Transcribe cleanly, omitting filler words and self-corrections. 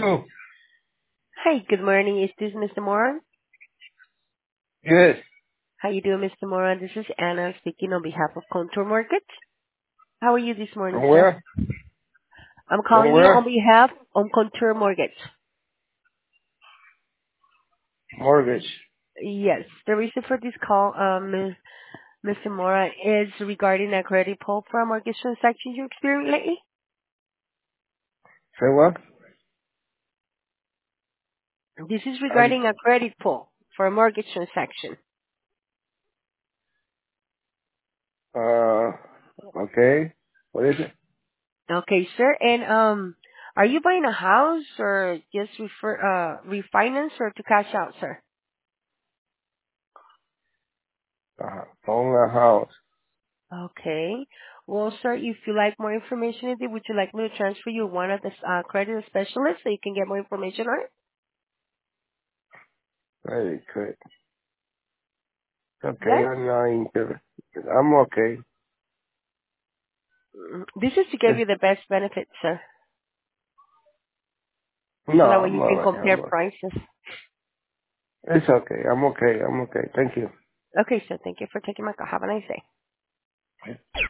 Oh, Hi, good morning. Is this Mr. Moran? yes. How you doing, Mr. Moran? This is Anna speaking on behalf of Contour Mortgage. How are you this morning, From sir? where? I'm From calling you on where? behalf of Contour Mortgage. Mortgage. Yes, the reason for this call, Mr. Moran, is regarding a credit pull for a mortgage transaction you experienced lately. Say what? This is I, regarding a credit pull for a mortgage transaction. okay. What is it? Okay, sir. And are you buying a house or just refinance or to cash out, sir? Own a house. Okay. Well, sir, if you like more information, would you like me to transfer you one of the credit specialists so you can get more information on it? Very good. Okay, Yes. I'm not interested. I'm okay. This is to give It's, you the best benefit, sir, no, so that way I'm you can alright. compare prices. It's okay. I'm okay. I'm okay. Thank you. Okay, sir. Thank you for taking my call. Have a nice day.